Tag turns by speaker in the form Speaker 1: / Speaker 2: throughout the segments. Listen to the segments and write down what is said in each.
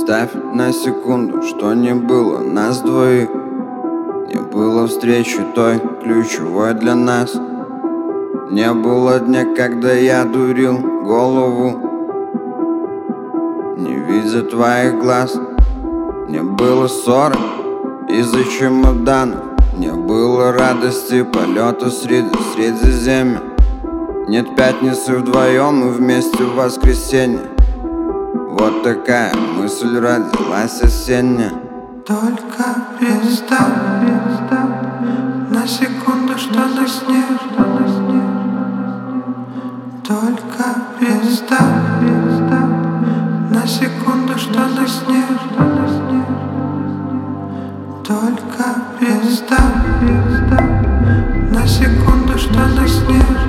Speaker 1: Представь на секунду, что не было нас двоих. Не было встречи той, ключевой для нас. Не было дня, когда я дурил голову, не видя твоих глаз. Не было ссоры из-за чемоданов. Не было радости полета среди Средиземья. Нет пятницы вдвоем и вместе в воскресенье. Вот такая мысль родилась осенняя.
Speaker 2: Только представь на секунду, что нас нет. Только представь на секунду, что нас нет. Только представь на секунду, что нас нет.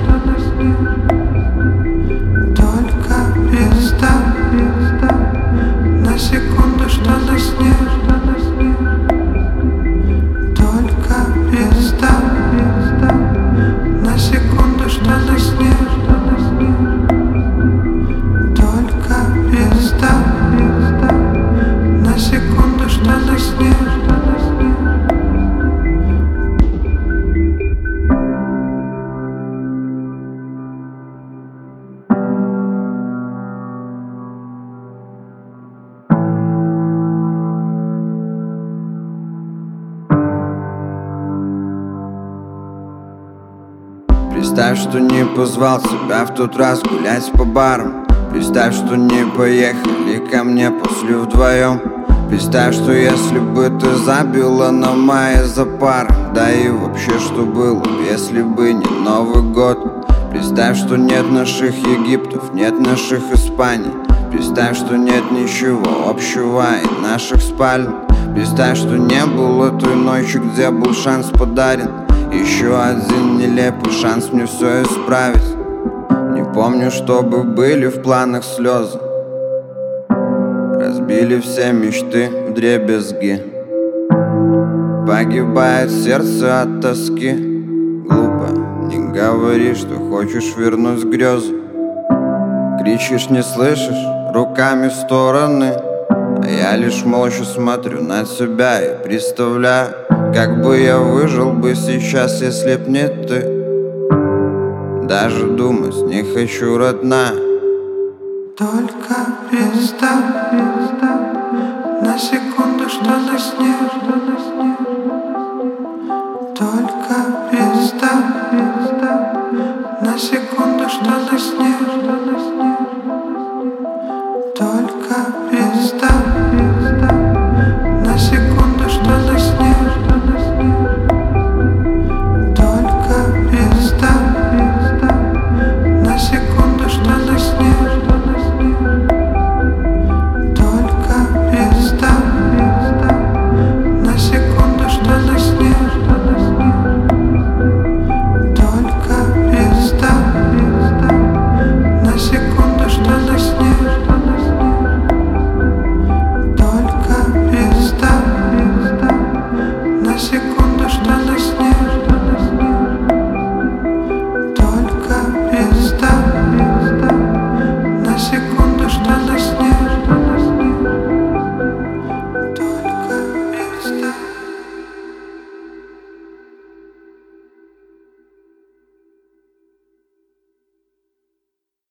Speaker 2: Только представь на секунду, что нас нет. Только представь на секунду, что нас нет. Только представь на секунду, что нас нет.
Speaker 1: Представь, что не позвал тебя в тот раз гулять по барам. Представь, что не поехали ко мне после вдвоем. Представь, что если бы ты забила на мае за пар. Да и вообще, что было, если бы не Новый год. Представь, что нет наших Египтов, нет наших Испаний. Представь, что нет ничего общего и наших спален. Представь, что не было той ночи, где был шанс подарен. Еще один нелепый шанс мне все исправить. Не помню, чтобы были в планах слезы. Разбили все мечты вдребезги. Погибает сердце от тоски. Глупо, не говори, что хочешь вернуть грезы. Кричишь, не слышишь, руками в стороны. А я лишь молча смотрю на тебя и представляю, как бы я выжил бы сейчас, если б не ты. Даже думать не хочу, родная.
Speaker 2: Только представь на секунду, что нас нет. Только представь на секунду, что нас нет. Только представь